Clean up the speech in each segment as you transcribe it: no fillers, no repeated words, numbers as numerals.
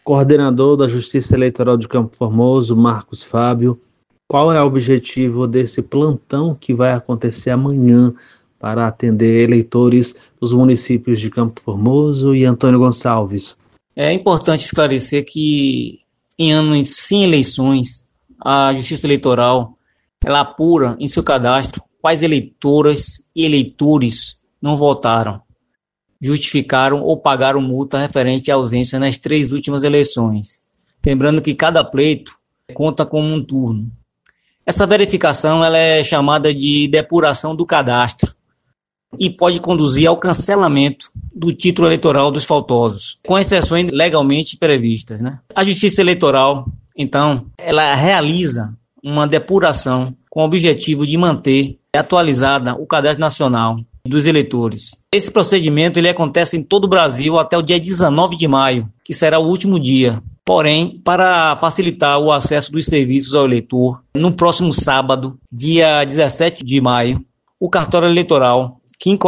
Coordenador da Justiça Eleitoral de Campo Formoso, Marcos Fábio, qual é o objetivo desse plantão que vai acontecer amanhã para atender eleitores dos municípios de Campo Formoso e Antônio Gonçalves? É importante esclarecer que em anos sem eleições, a Justiça Eleitoral ela apura em seu cadastro quais eleitoras e eleitores não votaram, justificaram ou pagaram multa referente à ausência nas 3 últimas eleições. Lembrando que cada pleito conta como um turno. Essa verificação ela é chamada de depuração do cadastro e pode conduzir ao cancelamento do título eleitoral dos faltosos, com exceções legalmente previstas, né? A Justiça Eleitoral, então, ela realiza uma depuração com o objetivo de manter atualizada o cadastro nacional dos eleitores. Esse procedimento ele acontece em todo o Brasil até o dia 19 de maio, que será o último dia. Porém, para facilitar o acesso dos serviços ao eleitor, no próximo sábado, dia 17 de maio, o cartório eleitoral,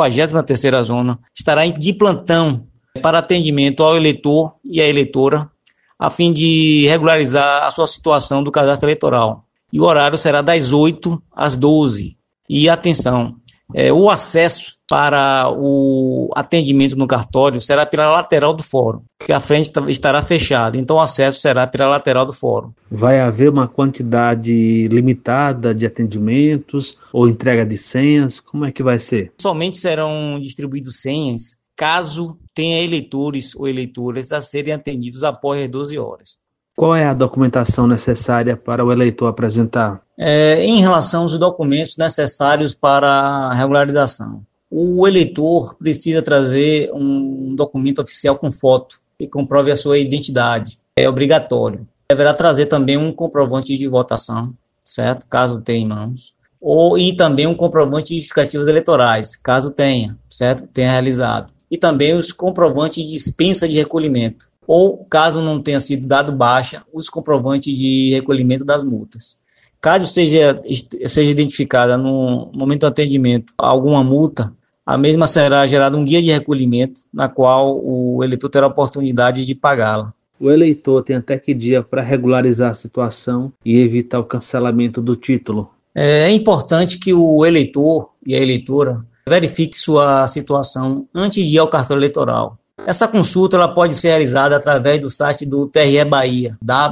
53ª Zona, estará de plantão para atendimento ao eleitor e à eleitora, a fim de regularizar a sua situação do cadastro eleitoral. E o horário será das 8 às 12. E atenção, o acesso para o atendimento no cartório será pela lateral do fórum, que a frente estará fechada, então o acesso será pela lateral do fórum. Vai haver uma quantidade limitada de atendimentos ou entrega de senhas? Como é que vai ser? Somente serão distribuídos senhas caso tenha eleitores ou eleitoras a serem atendidos após as 12 horas. Qual é a documentação necessária para o eleitor apresentar? Em relação aos documentos necessários para a regularização, o eleitor precisa trazer um documento oficial com foto que comprove a sua identidade. É obrigatório. Deverá trazer também um comprovante de votação, certo? Caso tenha em mãos. E também um comprovante de justificativos eleitorais, caso tenha, certo? Tenha realizado. E também os comprovantes de dispensa de recolhimento. Ou, caso não tenha sido dado baixa, os comprovantes de recolhimento das multas. Caso seja identificada no momento do atendimento alguma multa, a mesma será gerada um guia de recolhimento, na qual o eleitor terá a oportunidade de pagá-la. O eleitor tem até que dia para regularizar a situação e evitar o cancelamento do título? É importante que o eleitor e a eleitora verifique sua situação antes de ir ao cartório eleitoral. Essa consulta ela pode ser realizada através do site do TRE Bahia,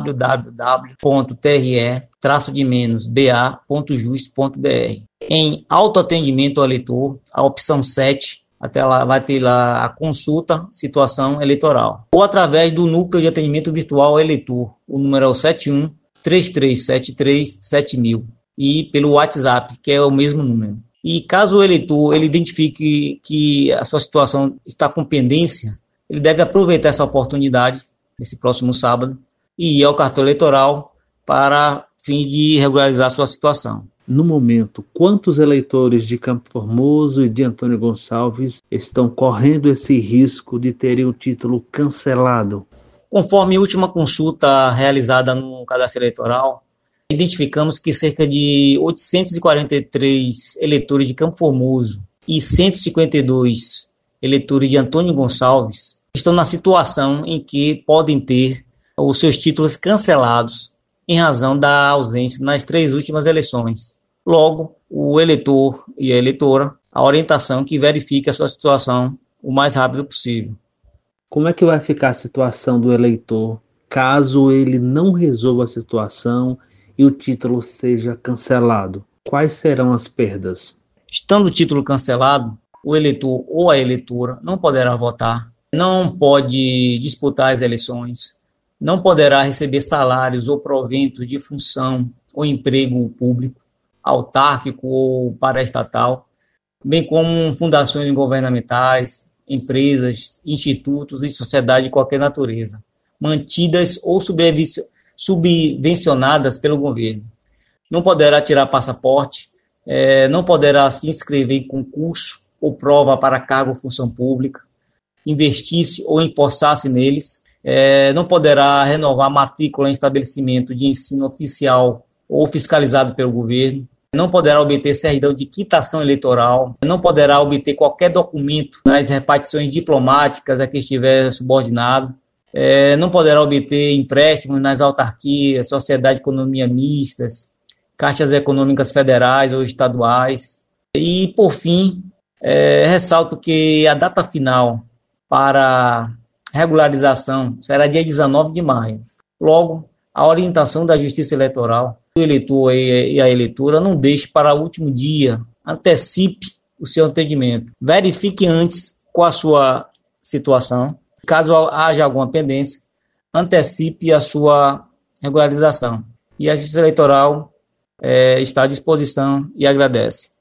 www.tre-ba.jus.br. Em autoatendimento ao eleitor, a opção 7, até lá vai ter lá a consulta, situação eleitoral. Ou através do núcleo de atendimento virtual ao eleitor, o número é o 71 3373 7000 e pelo WhatsApp, que é o mesmo número. E caso o eleitor ele identifique que a sua situação está com pendência, ele deve aproveitar essa oportunidade, nesse próximo sábado, e ir ao cartório eleitoral para fim de regularizar a sua situação. No momento, quantos eleitores de Campo Formoso e de Antônio Gonçalves estão correndo esse risco de terem o título cancelado? Conforme a última consulta realizada no cadastro eleitoral, identificamos que cerca de 843 eleitores de Campo Formoso e 152 eleitores de Antônio Gonçalves estão na situação em que podem ter os seus títulos cancelados em razão da ausência nas 3 últimas eleições. Logo, o eleitor e a eleitora, a orientação que verifique a sua situação o mais rápido possível. Como é que vai ficar a situação do eleitor caso ele não resolva a situação e o título seja cancelado? Quais serão as perdas? Estando o título cancelado, o eleitor ou a eleitora não poderá votar, não pode disputar as eleições, não poderá receber salários ou proventos de função ou emprego público, autárquico ou paraestatal, bem como fundações governamentais, empresas, institutos e sociedade de qualquer natureza, mantidas ou subvencionadas pelo governo. Não poderá tirar passaporte, não poderá se inscrever em concurso ou prova para cargo ou função pública, investir-se ou empossar-se neles, não poderá renovar matrícula em estabelecimento de ensino oficial ou fiscalizado pelo governo, não poderá obter certidão de quitação eleitoral, não poderá obter qualquer documento nas repartições diplomáticas a que estiver subordinado, não poderá obter empréstimos nas autarquias, sociedade de economia mistas, caixas econômicas federais ou estaduais. E, por fim, ressalto que a data final para regularização será dia 19 de maio. Logo, a orientação da Justiça Eleitoral, o eleitor e a eleitora não deixe para o último dia, antecipe o seu atendimento. Verifique antes qual a sua situação. Caso haja alguma pendência, antecipe a sua regularização. E a Justiça Eleitoral está à disposição e agradece.